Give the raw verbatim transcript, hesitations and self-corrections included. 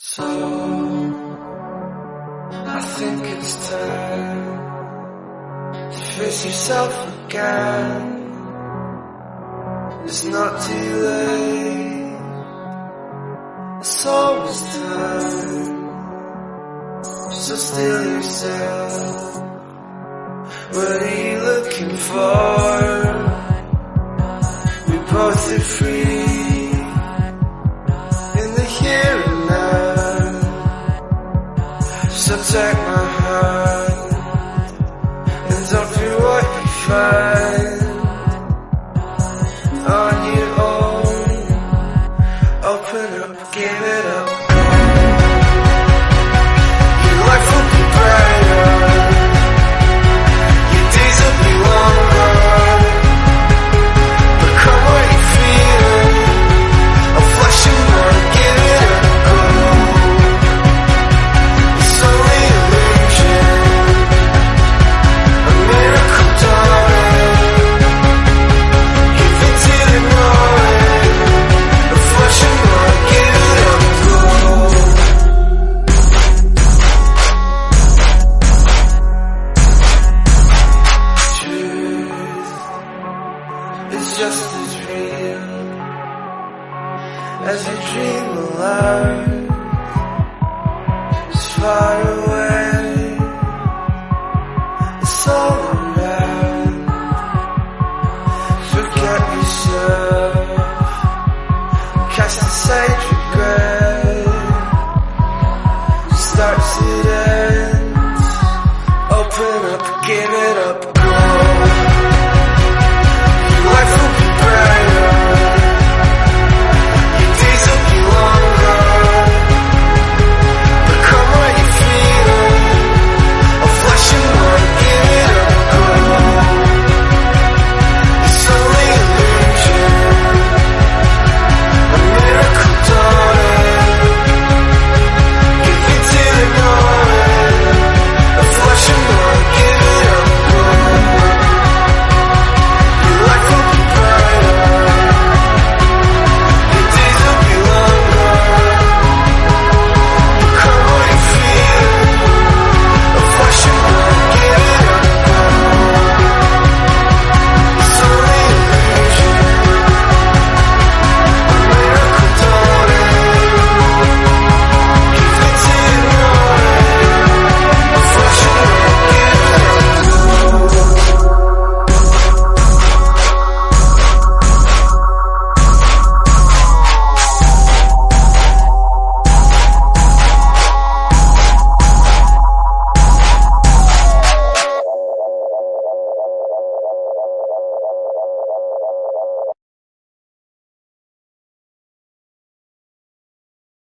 So, I think it's time to face yourself again. It's not too late, it's always time. So still yourself, what are you looking for? We both are free in the here and now. So take my hand and don't fear what you find on your own. Open up, give it up. Your life will be brighter, your days will be longer. Become what you feel, a flash of more, give it up, go. It's only illusion, a miracle dawning. Give it to the knowing, a flash of more, give it up, go. Truth is just as real as you dream aloud. As far